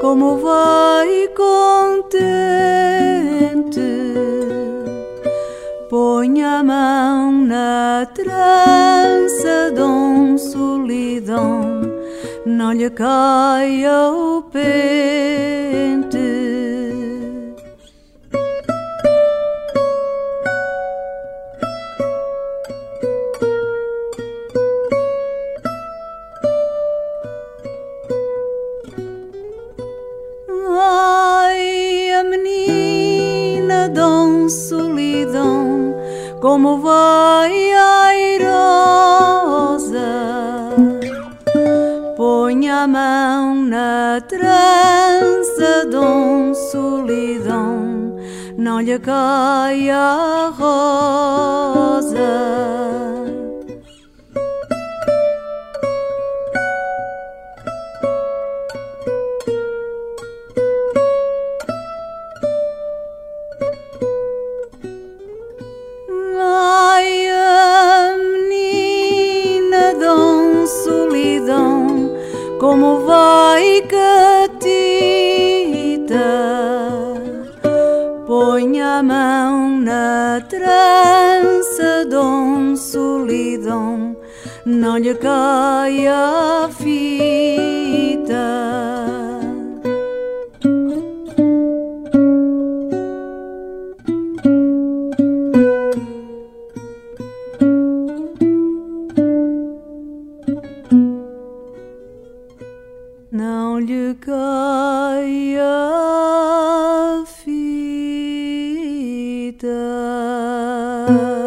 como vai contente. Põe a mão na trança, Dom Solidão, não lhe caia o pente. Ai, a menina Dom Solidão, como vai airosa. Põe a mão na trança, Dom Solidão, não lhe caia a rosa. Ai, a menina Dom Solidão, como vai catita. Põe a mão na trança, Dom Solidão, não lhe caia a fita. Não lhe caia a fita.